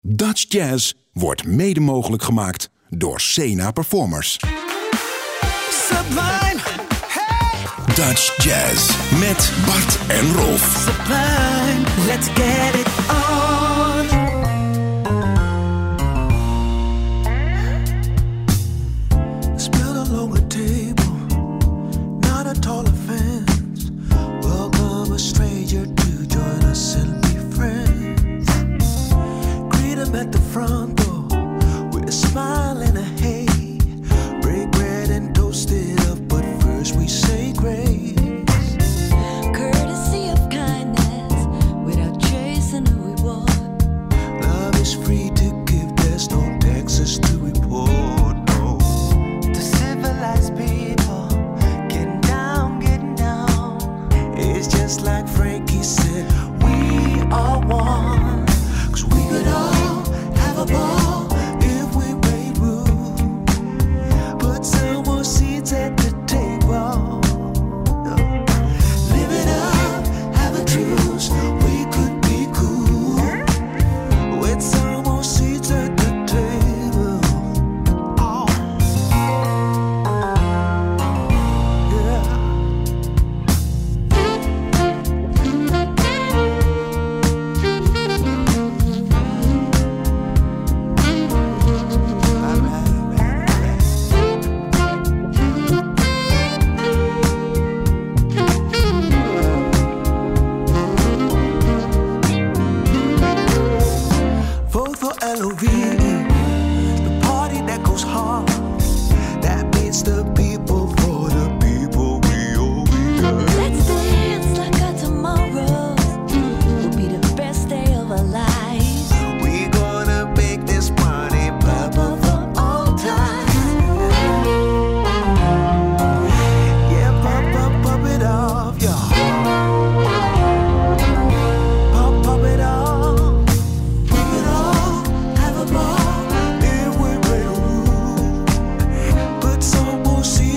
Dutch Jazz wordt mede mogelijk gemaakt door Sena Performers. Sublime, hey! Dutch Jazz met Bart en Rolf. Sublime, let's get it on. Spread along a table, not a taller fence. Welcome a stranger to join us and be friends. Greet him at the front door with a smile and a hey. Break bread and toast it up, but first we say grace. Courtesy of kindness, without chasing a reward. Love is free to give, there's no taxes to report, no. To civilized people, getting down. It's just like Frankie said, we are one. 'Cause we could all have a ball if we made room. Put some more seats at the table. Live it up, have a truce. We could be cool with some more seats at the table. Oh, yeah. Vote for LOVE, the party that goes hard. That means the people for the people we all we got. Let's dance like our tomorrows will be the best day of our lives. We gonna make this party purple for all time. Yeah, pop it off, y'all. Pop it off. Bring it on, have a ball. Then we break a rule. Put some more seats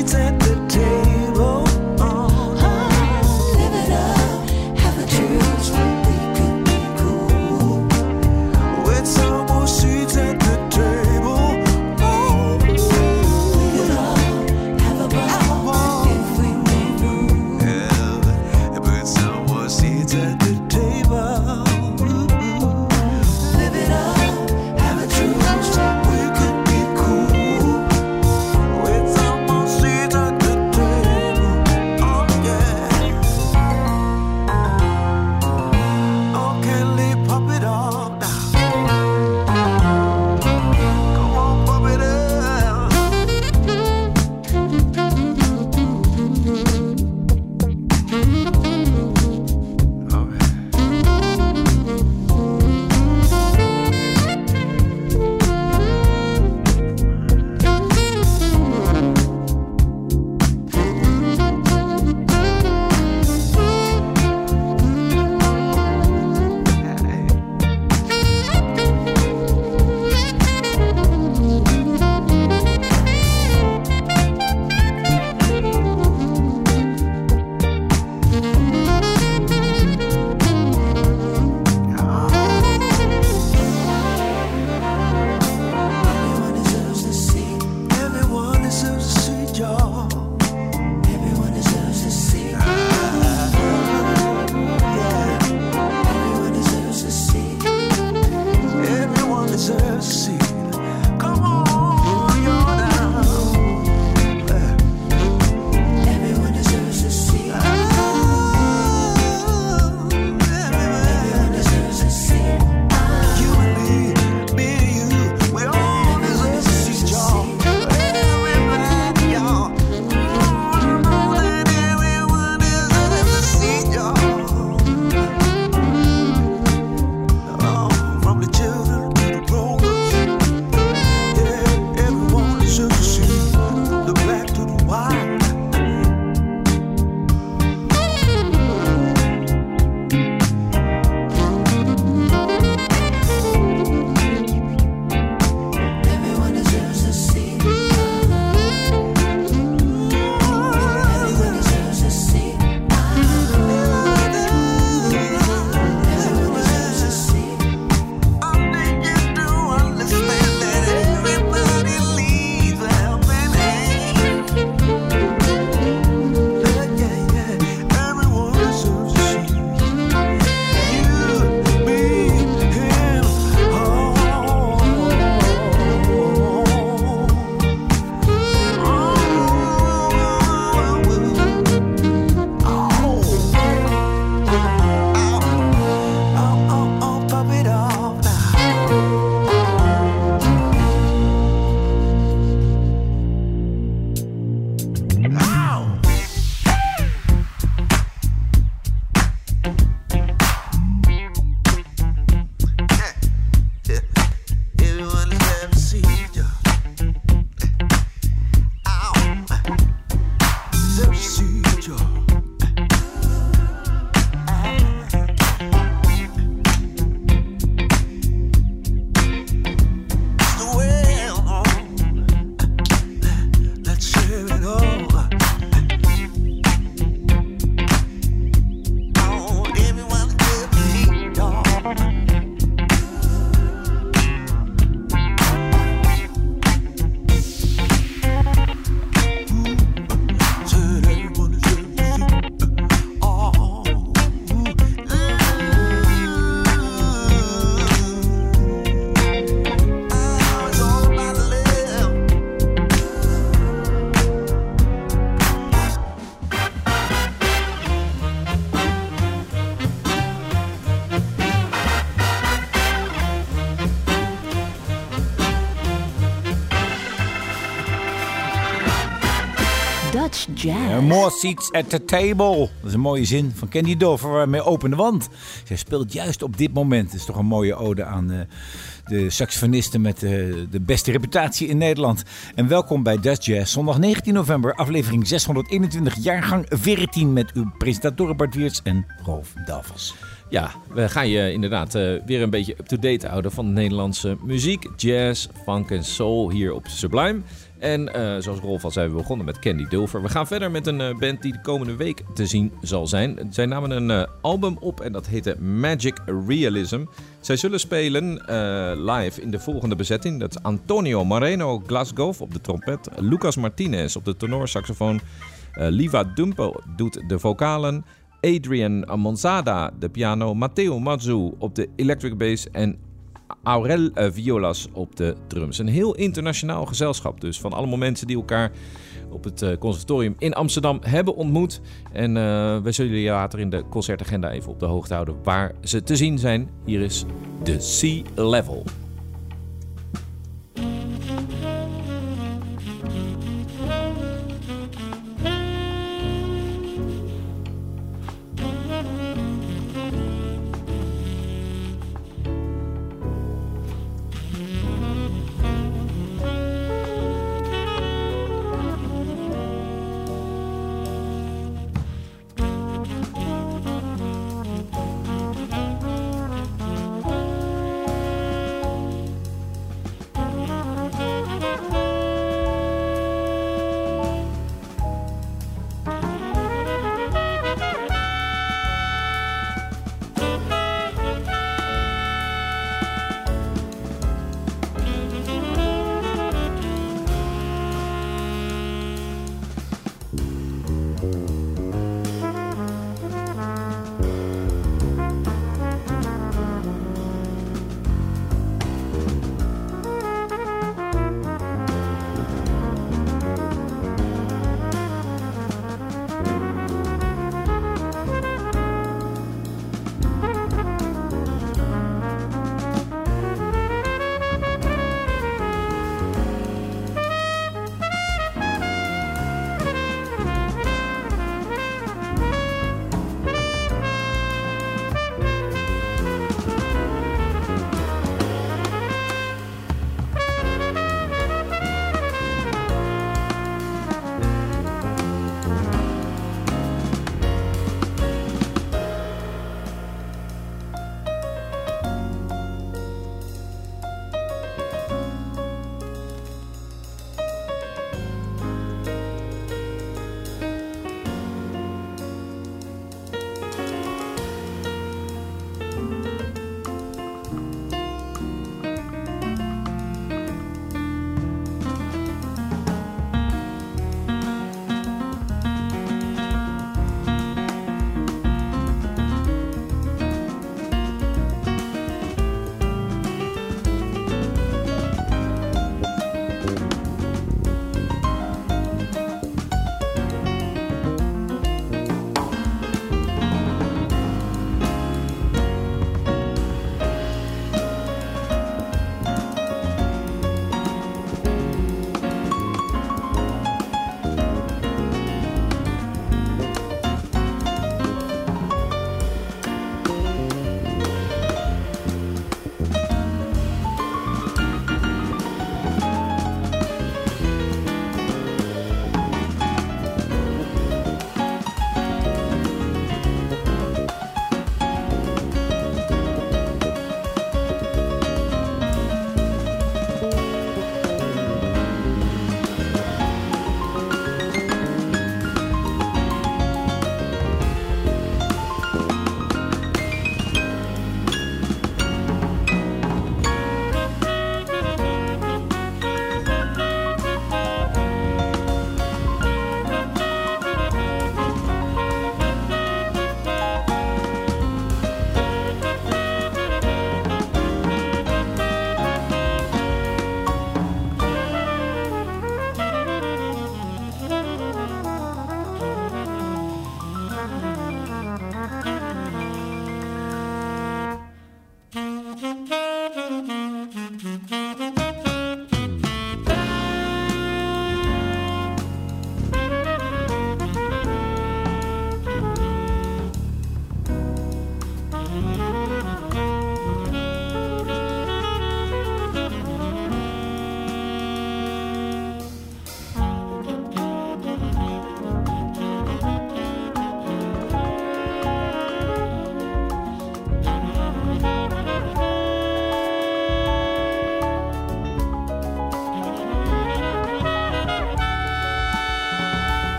Dutch jazz. More seats at the table. Dat is een mooie zin van Candy Dulfer waarmee opende wand. Zij speelt juist op dit moment. Dat is toch een mooie ode aan de saxofonisten met de beste reputatie in Nederland. En welkom bij Dutch Jazz. Zondag 19 november, aflevering 621, jaargang 14 met uw presentatoren Bart Wiertz en Rolf Dalvers. Ja, we gaan je inderdaad weer een beetje up-to-date houden van de Nederlandse muziek. Jazz, funk en soul hier op Sublime. En zoals Rolf al zei, we begonnen met Candy Dulfer. We gaan verder met een band die de komende week te zien zal zijn. Zij namen een album op en dat heette Magic Realism. Zij zullen spelen live in de volgende bezetting. Dat is Antonio Moreno Glasgow op de trompet. Lucas Martinez op de tenorsaxofoon. Liva Dumpo doet de vocalen. Adrian Monzada de piano. Matteo Mazzu op de electric bass. En Aurel Violas op de drums. Een heel internationaal gezelschap dus. Van allemaal mensen die elkaar op het conservatorium in Amsterdam hebben ontmoet. En we zullen jullie later in de concertagenda even op de hoogte houden waar ze te zien zijn. Hier is The Sea Level.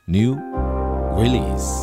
New Release.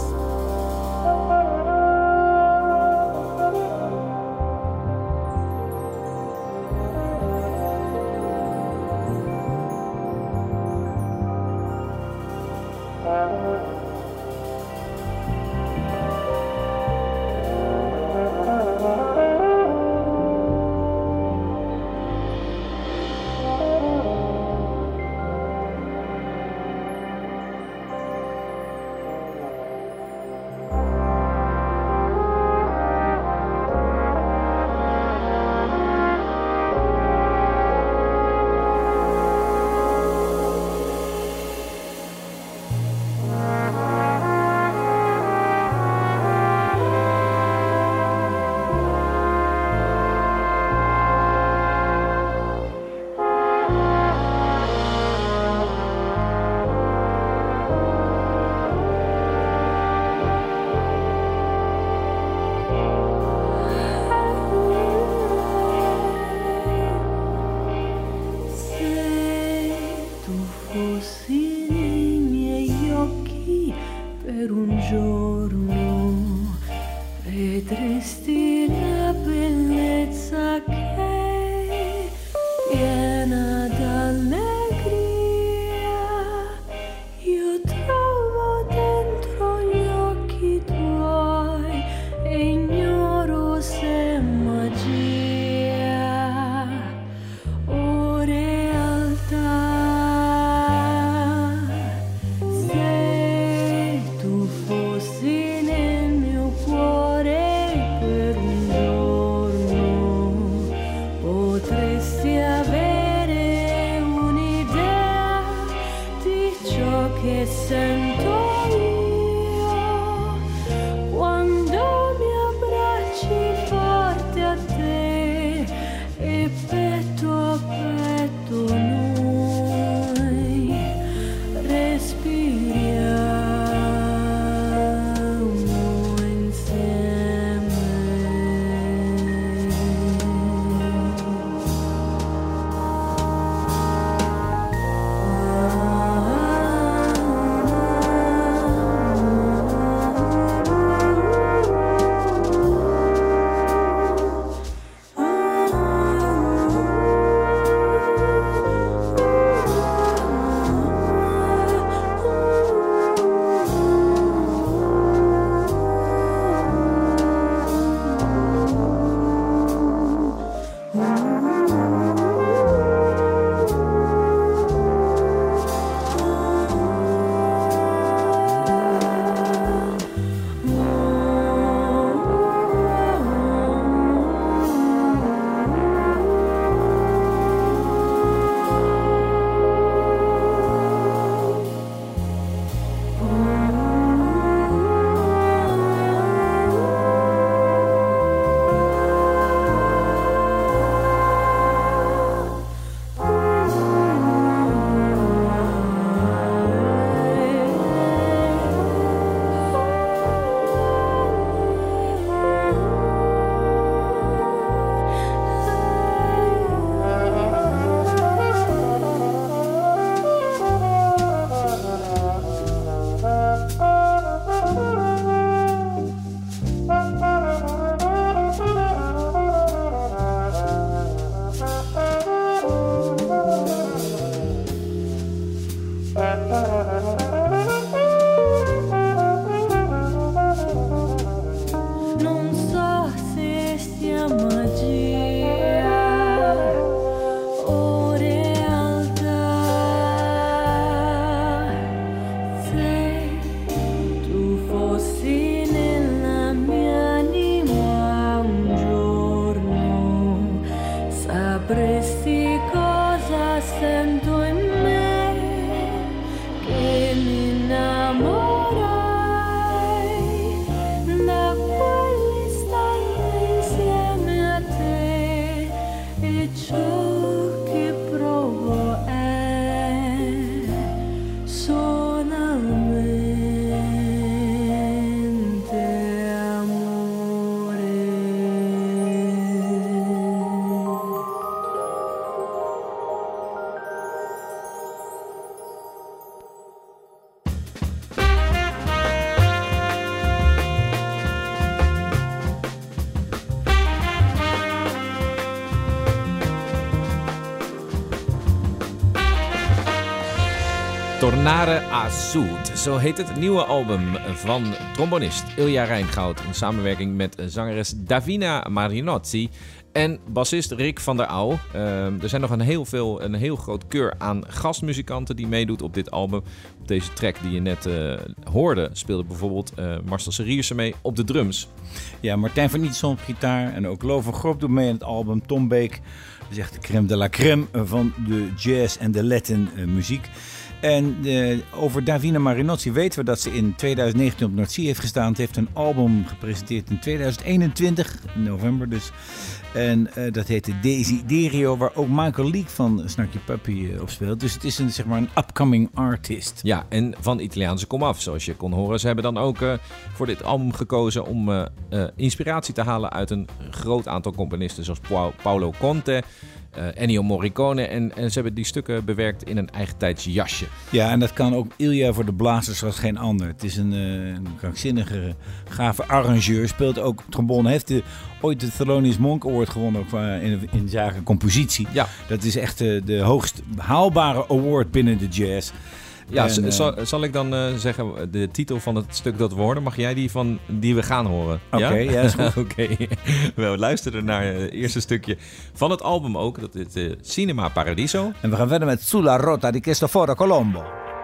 Tornare a Sud. Zo heet het nieuwe album van trombonist Ilja Rijngoud in samenwerking met zangeres Davina Marinozzi en bassist Rick van der Auw. Er zijn nog een heel groot keur aan gastmuzikanten die meedoet op dit album. Op deze track die je net hoorde speelde bijvoorbeeld Marcel Seriersen mee op de drums. Ja, Martijn van Nietson op gitaar en ook Lo van Grob doet mee aan het album. Tom Beek, dat is echt de crème de la crème van de jazz en de Latin muziek. En over Davina Marinozzi weten we dat ze in 2019 op Noordzee heeft gestaan. Het heeft een album gepresenteerd in 2021, in november dus. En dat heette Desiderio, waar ook Michael Leek van Snarky Puppy op speelt. Dus het is een upcoming artist. Ja, en van Italiaanse komaf, zoals je kon horen. Ze hebben dan ook voor dit album gekozen om inspiratie te halen uit een groot aantal componisten, zoals Paolo Conte, Ennio Morricone. En ze hebben die stukken bewerkt in een eigentijds jasje. Ja, en dat kan ook Ilja voor de blazers zoals geen ander. Het is een krankzinnige, gave arrangeur. Speelt ook trombone. Heeft ooit de Thelonious Monk Award gewonnen in zaken compositie. Ja. Dat is echt de hoogst haalbare award binnen de jazz. Ja, zal ik dan zeggen de titel van het stuk dat we horen? Mag jij die we gaan horen? Oké, ja, is goed. Oké. We luisteren naar het eerste stukje van het album ook. Dat is Cinema Paradiso. En we gaan verder met Sulla Rota di Cristoforo Colombo.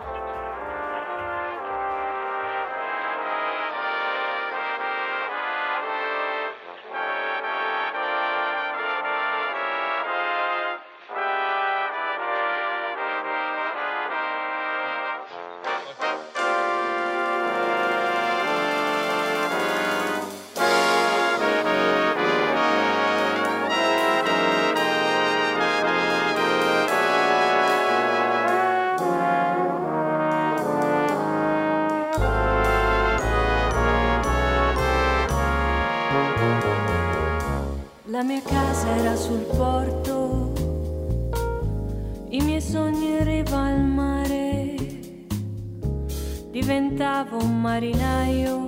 La mia casa era sul porto, i miei sogni in riva al mare, diventavo un marinaio,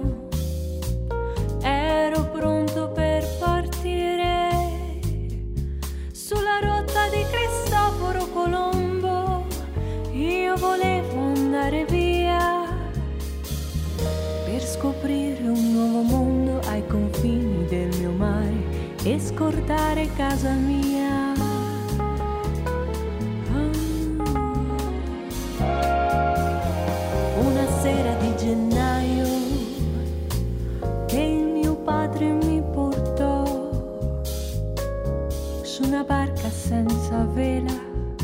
ero pronto per partire, sulla rotta di Cristoforo Colombo, io volevo andare via, per scoprire un nuovo mondo ai confini del mio mare e scordare casa mia. Una sera di gennaio che il mio padre mi portò su una barca senza vela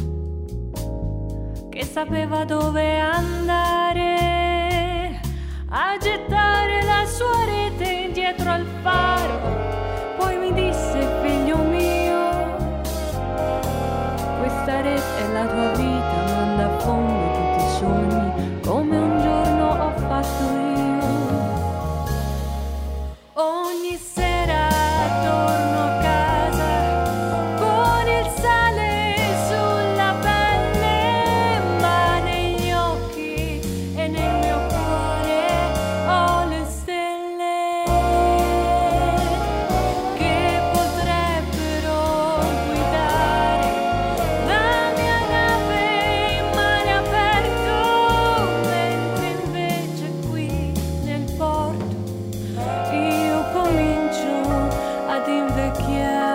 che sapeva dove andare a gettare la sua rete dietro al faro. Poi mi disse, figlio mio, questa rete è la tua vita, manda a fondo tutti i sogni, come un giorno ho fatto io. Ogni sera torno a casa con il sale sulla pelle, ma negli occhi e nel mio cuore ho le stelle che potrebbero guidare la mia nave in mare aperto, mentre invece qui nel porto io comincio ad invecchiare.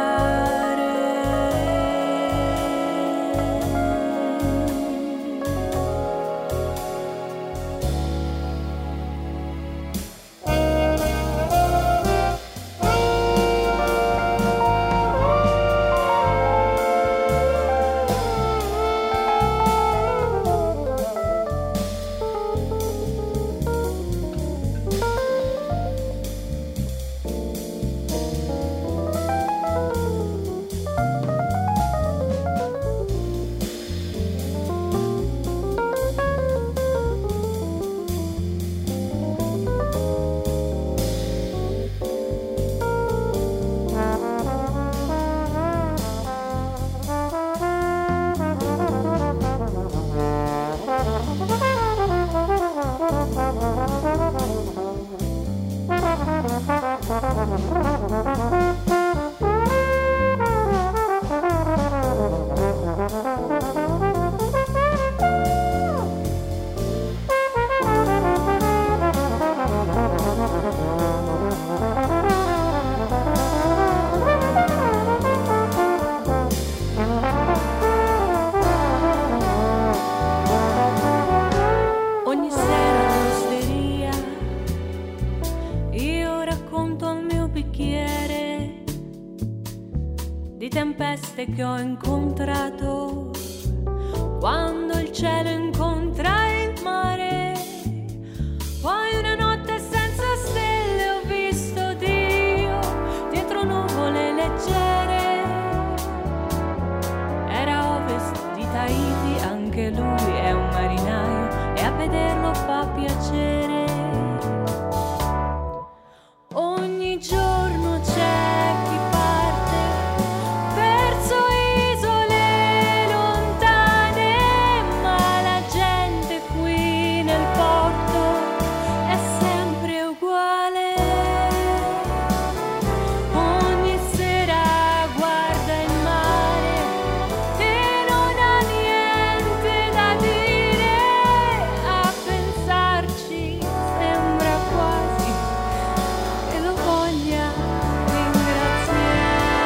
gente che ho incontrato quando il cielo incontra il mare. Poi una notte senza stelle ho visto Dio dietro nuvole leggere. Era a ovest di Tahiti, anche lui è un marinaio e a vederlo fa piacere. Ogni giorno c'è chi parte verso isole lontane, ma la gente qui nel porto è sempre uguale. Ogni sera guarda il mare e non ha niente da dire. A pensarci sembra quasi che lo voglia ringraziare.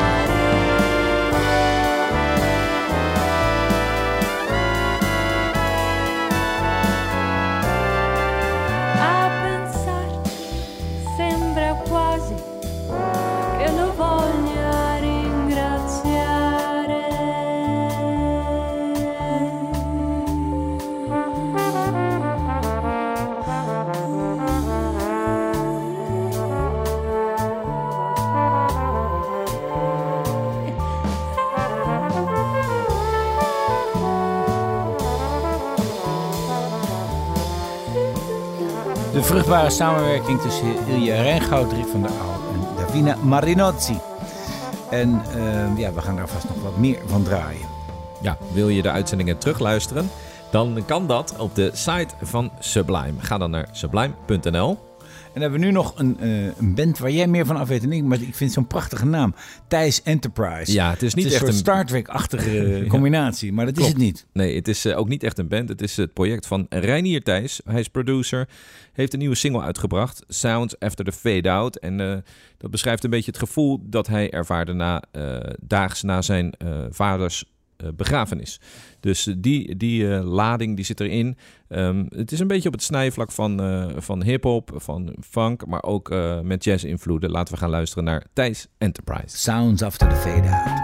A pensarci sembra quasi che lo voglia De vruchtbare samenwerking tussen Ilja Rijngoud, Rick van der Aal en Davina Marinozzi. En we gaan daar vast nog wat meer van draaien. Ja, wil je de uitzendingen terugluisteren? Dan kan dat op de site van Sublime. Ga dan naar sublime.nl. En dan hebben we nu nog een band waar jij meer van af weet dan ik. Maar ik vind zo'n prachtige naam. Thijs Enterprise. Ja, het is niet echt echt een een Star Trek-achtige combinatie. Maar dat is het niet. Nee, het is ook niet echt een band. Het is het project van Reinier Thijs. Hij is producer. Heeft een nieuwe single uitgebracht. Sounds After the Fade Out. En dat beschrijft een beetje het gevoel dat hij ervaarde daags na zijn vaders begrafenis. Dus die lading die zit erin. Het is een beetje op het snijvlak van hip-hop, van funk, maar ook met jazz-invloeden. Laten we gaan luisteren naar Thijs Enterprise. Sounds After the Fade Out.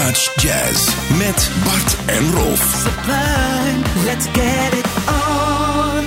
Touch Jazz met Bart en Rolf. Sublime, let's get it on.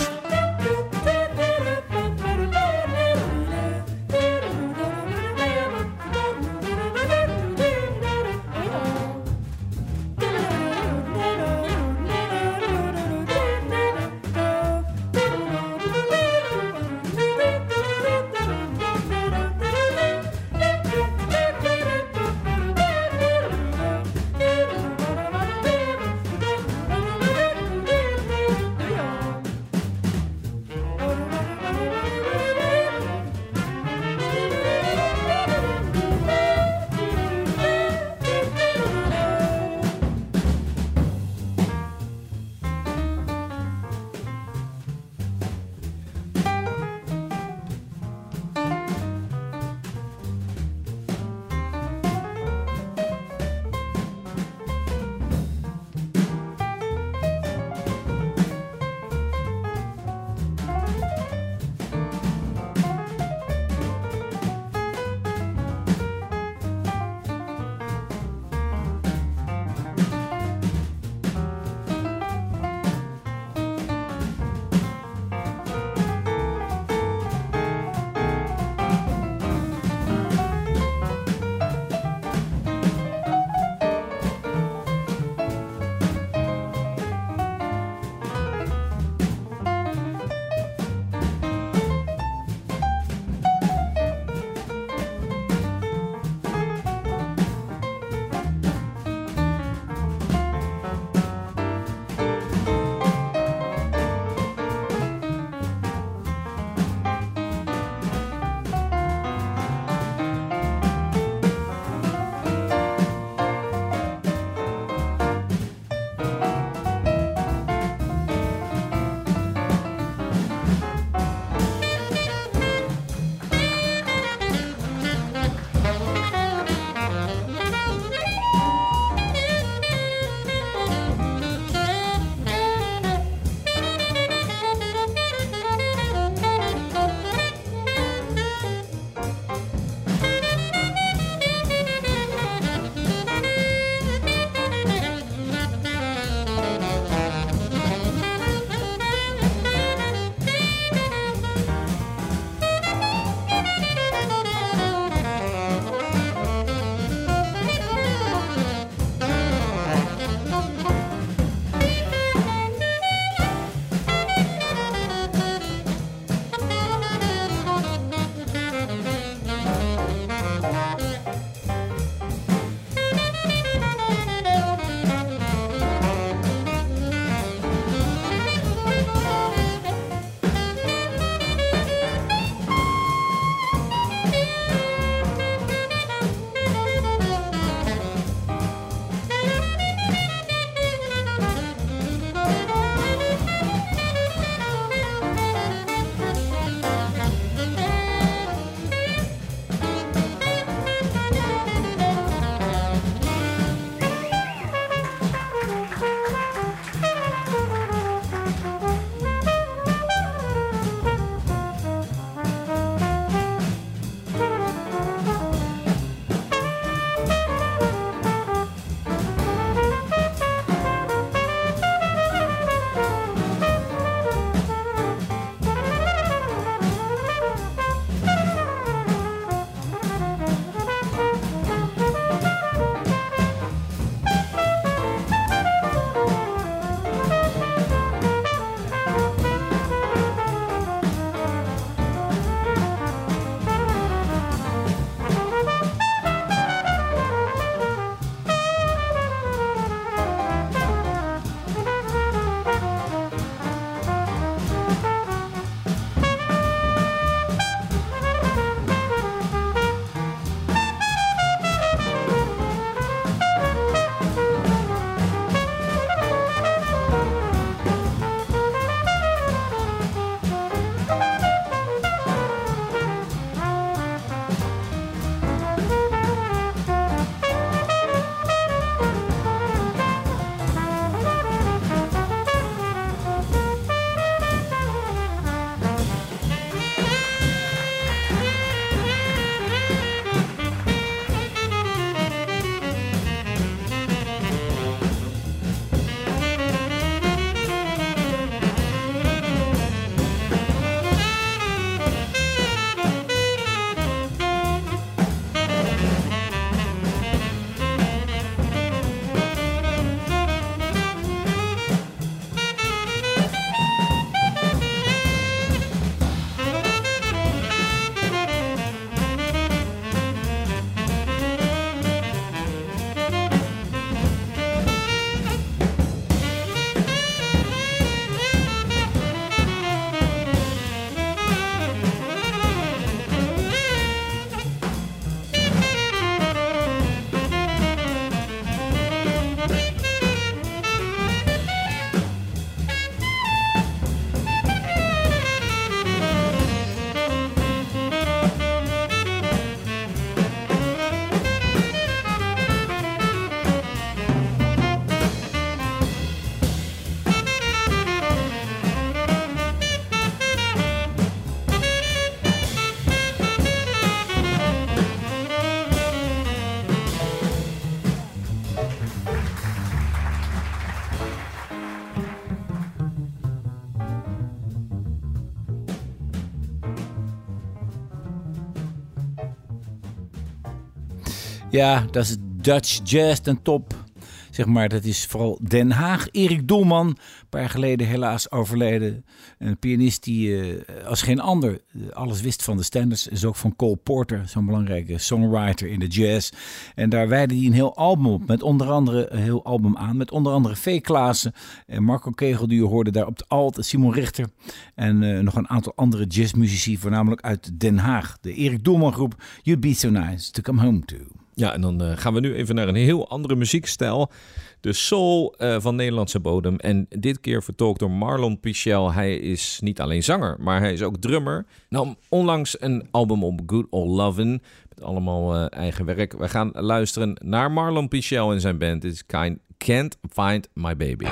Ja, dat is Dutch jazz ten top. Zeg maar, dat is vooral Den Haag. Erik Doelman, een paar jaar geleden helaas overleden. Een pianist die als geen ander alles wist van de standards. Is ook van Cole Porter, zo'n belangrijke songwriter in de jazz. En daar wijde hij een heel album op. Met onder andere een heel album aan. Met onder andere V. Klaassen en Marco Kegel, die u hoorde daar op de alt. Simon Richter en nog een aantal andere jazzmuzici, voornamelijk uit Den Haag. De Erik Doelman groep, You'd Be So Nice To Come Home To. Ja, en dan gaan we nu even naar een heel andere muziekstijl. De soul van Nederlandse bodem. En dit keer vertolkt door Marlon Pichel. Hij is niet alleen zanger, maar hij is ook drummer. Nam onlangs een album op, Good Old Lovin'. Met allemaal eigen werk. We gaan luisteren naar Marlon Pichel en zijn band. Dit is Can't Find My Baby.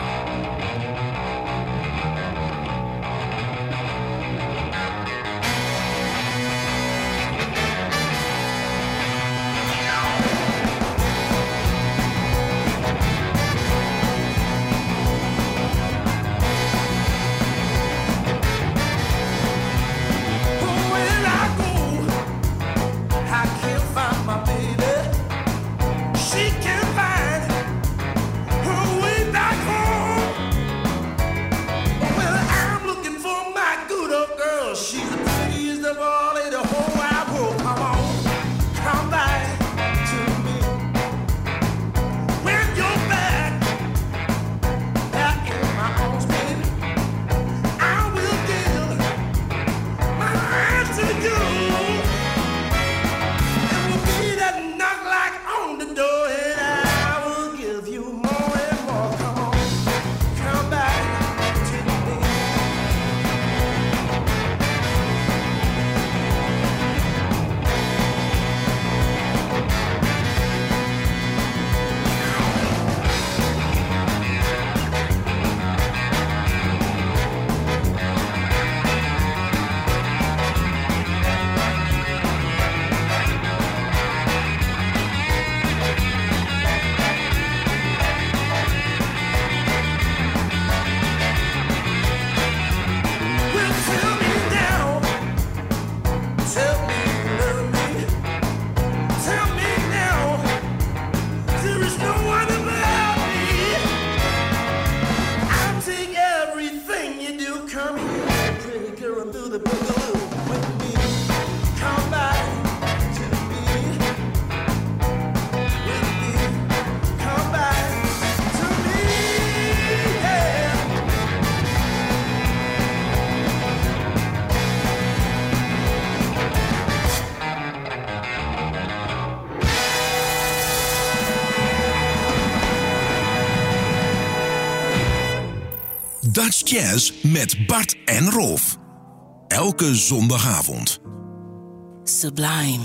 Dutch Jazz met Bart en Rolf. Elke zondagavond. Sublime.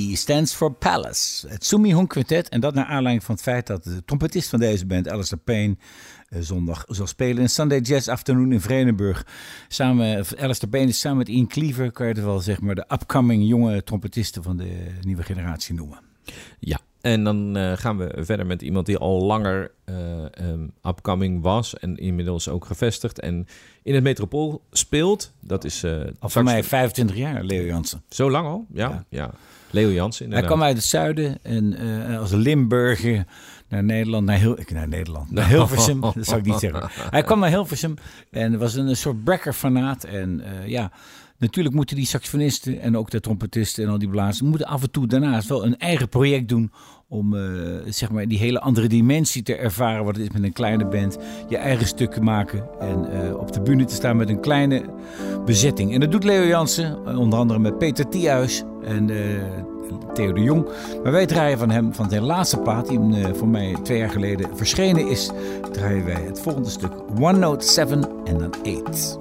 stands for Palace. Het Sumi Hong Quintet. En dat naar aanleiding van het feit dat de trompetist van deze band, Alistair Payne, zondag zal spelen in Sunday Jazz Afternoon in Vredenburg. Alistair Payne is samen met Ian Cleaver, kan je het wel zeg maar de upcoming jonge trompetisten van de nieuwe generatie noemen. Ja, en dan gaan we verder met iemand die al langer upcoming was en inmiddels ook gevestigd en in het Metropool speelt. Dat is al voor mij 25 jaar, Leo Jansen. Zo lang al? Ja. Leo Jansen inderdaad. Hij kwam uit het zuiden en als Limburger naar Nederland, naar Hilversum, dat zou ik niet zeggen. Hij kwam naar Hilversum en was een soort brekker-fanaat en natuurlijk moeten die saxofonisten en ook de trompetisten en al die blazers moeten af en toe daarnaast wel een eigen project doen om zeg maar die hele andere dimensie te ervaren wat het is met een kleine band. Je eigen stuk te maken en op de bühne te staan met een kleine bezetting. En dat doet Leo Jansen, onder andere met Peter Thiehuis en Theo de Jong. Maar wij draaien van hem, van zijn laatste plaat, die voor mij 2 jaar geleden verschenen is, draaien wij het volgende stuk. One Note 7 en dan 8.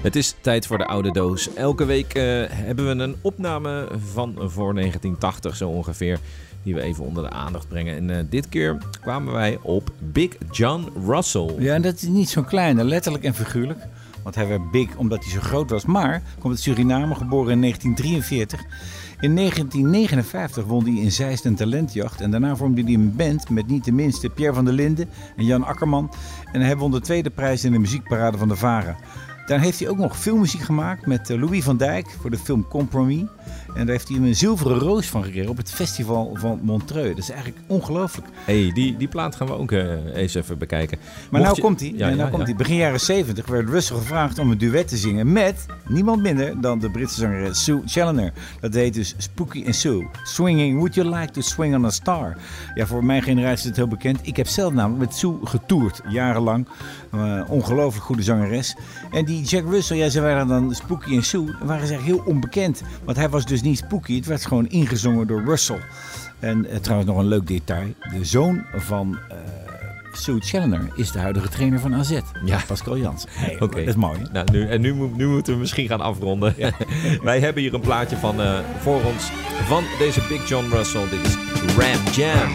Het is tijd voor de oude doos. Elke week hebben we een opname van voor 1980 zo ongeveer, die we even onder de aandacht brengen. En dit keer kwamen wij op Big John Russell. Ja, en dat is niet zo'n kleine, letterlijk en figuurlijk. Want hij werd big omdat hij zo groot was. Maar komt uit Suriname, geboren in 1943. In 1959 won hij in Zeist een talentjacht. En daarna vormde hij een band met niet de minste Pierre van der Linden en Jan Akkerman. En hij won de tweede prijs in de muziekparade van de VARA. Daar heeft hij ook nog filmmuziek gemaakt met Louis van Dijk voor de film Compromis. En daar heeft hij een zilveren roos van gekregen op het festival van Montreux. Dat is eigenlijk ongelooflijk. Hey, die plaat gaan we ook eens even bekijken. Maar nou komt hij. Begin jaren 70 werd Russell gevraagd om een duet te zingen met niemand minder dan de Britse zangeres Sue Challoner. Dat heet dus Spooky and Sue. Swinging, would you like to swing on a star? Ja, voor mijn generatie is het heel bekend. Ik heb zelf namelijk met Sue getoerd, jarenlang. Ongelooflijk goede zangeres. En die Jack Russell, ja, ze waren dan Spooky en Sue, waren ze eigenlijk heel onbekend. Want hij was dus niet Spooky, het werd gewoon ingezongen door Russell. En trouwens nog een leuk detail. De zoon van Sue Challoner is de huidige trainer van AZ. Ja, Pascal Jansen. Hey, Oké. Dat is mooi. Nou, nu moeten we misschien gaan afronden. Ja. Wij hebben hier een plaatje voor ons van deze Big John Russell. Dit is Ram Jam.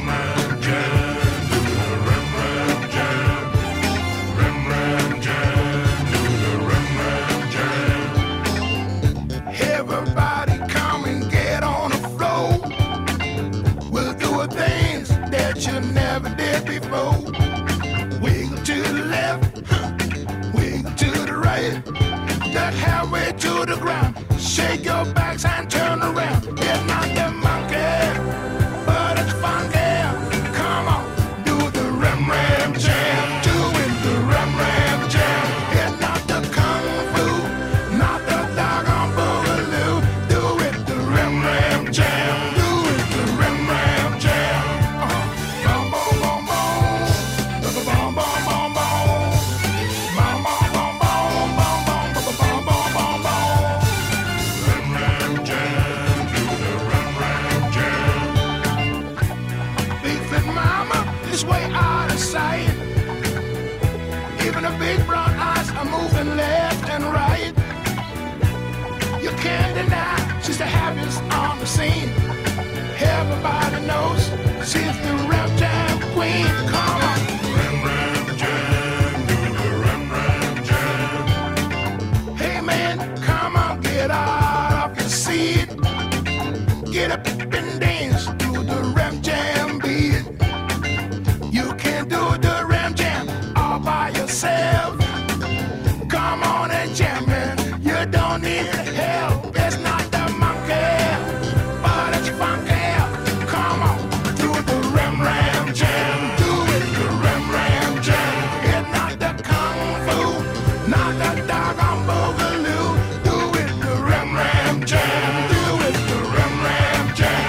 Everybody come and get on the floor. We'll do things that you never did before. Wiggle to the left, wiggle to the right. That halfway to the ground. Shake your backs and turn around. It's not the monkey, but it's funky. Come on, do the ram ram jam. Do it the ram ram jam. It's not the kung fu, not the doggone boogaloo. Do it the ram ram jam. Do it the ram ram jam. Bom bom bom bom, bom bom bom bom, bom bom bom bom, bom bom bom bom bom. Ram ram jam, do the ram ram jam. Big fit mama is way out of sight. Even the big brown eyes are moving left and right. You can't deny she's the happiest on the scene. Everybody knows she's the ram jam queen. Come on, ram ram jam, do the ram ram jam. Hey man, come on, get out of your seat. Get up and dance to the ram jam beat. You can do the ram jam all by yourself. Come on and jam, man. You don't need help. It's not the monkey, but it's funky. Come on, do the ram ram jam. Do it the ram ram jam. It's not the kung fu, not the doggone boogaloo. Do it the ram ram jam. Do it the ram ram jam.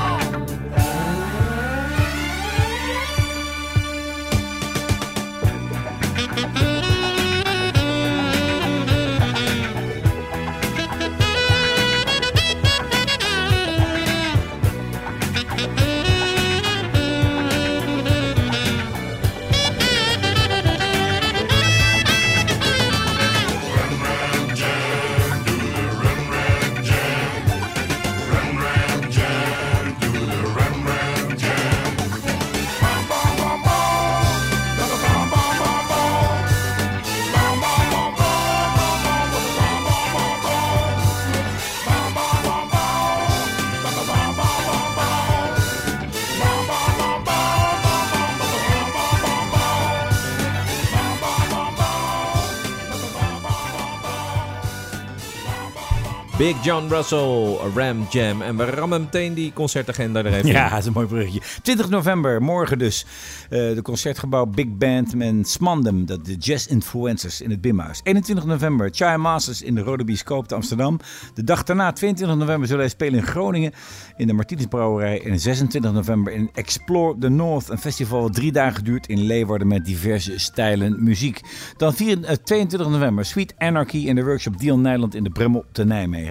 Big John Russell, Ram Jam. En we rammen meteen die concertagenda er even in. Ja, dat is een mooi bruggetje. 20 november, morgen dus. De concertgebouw Big Band met Smandem, dat de Jazz Influencers in het Bimhuis. 21 november, Chai Masters in de Rode Bioscoop te Amsterdam. De dag daarna, 22 november, zullen hij spelen in Groningen in de Martinusbrouwerij. En 26 november in Explore the North, een festival dat 3 dagen duurt in Leeuwarden met diverse stijlen muziek. Dan 22 november, Sweet Anarchy in de workshop Dion Nijland in de Bremmel te Nijmegen.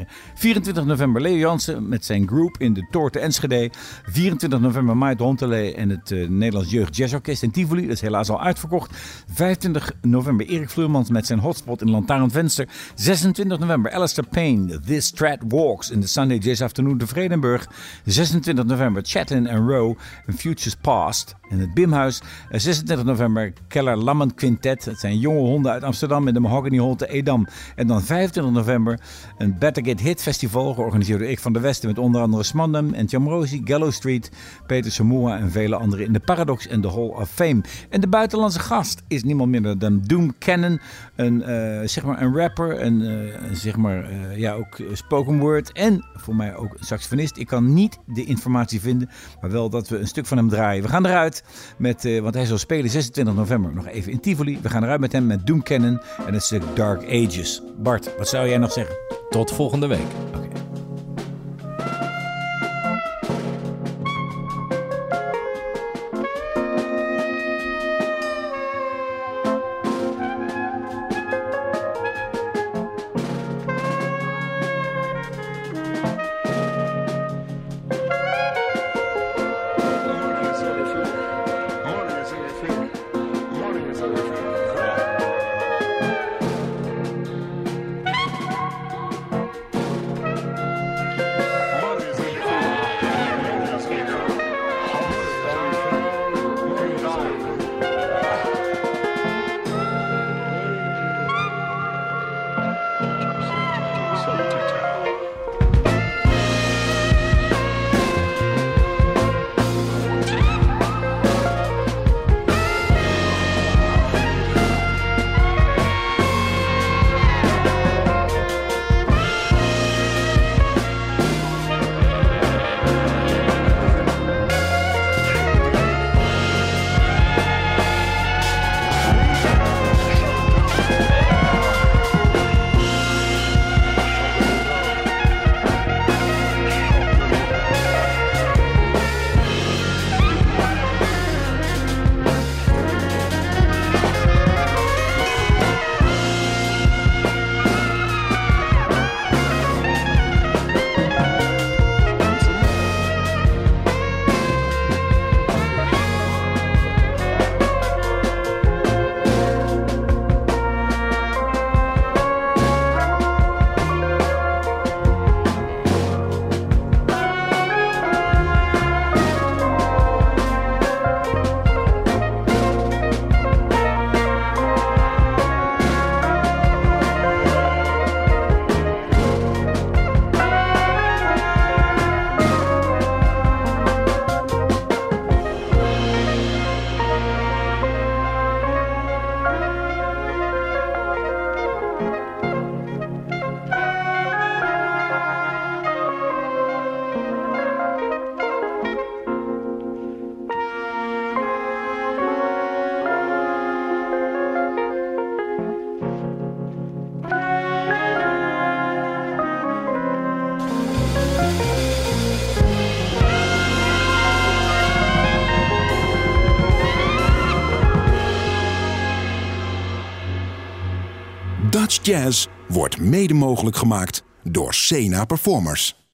krijgen. 24 november Leo Jansen met zijn group in de Tour te Enschede. 24 november Maait Hontelé en het Nederlands Jeugd Jazzorkest in Tivoli. Dat is helaas al uitverkocht. 25 november Erik Vleurmans met zijn hotspot in Lantaarnvenster. 26 november Alistair Payne, This Strat Walks in de Sunday Jazz Afternoon te Vredenburg. 26 november Chatlin and Rowe in Futures Past in het Bimhuis. 26 november Keller Lammen Quintet. Het zijn jonge honden uit Amsterdam in de Mahogany Hall te Edam. En dan 25 november een Better Get Hit Festival georganiseerd door Ik van der Westen met onder andere Smandem en Jamrosi, Gallow Street, Peter Samoa en vele anderen in de Paradox en de Hall of Fame. En de buitenlandse gast is niemand minder dan Doom Cannon, een rapper en ook spoken word en voor mij ook een saxofonist. Ik kan niet de informatie vinden, maar wel dat we een stuk van hem draaien. We gaan eruit met, want hij zal spelen 26 november nog even in Tivoli. We gaan eruit met hem met Doom Cannon en het stuk Dark Ages. Bart, wat zou jij nog zeggen? Tot volgende week. Oké. Dutch Jazz wordt mede mogelijk gemaakt door Sena Performers.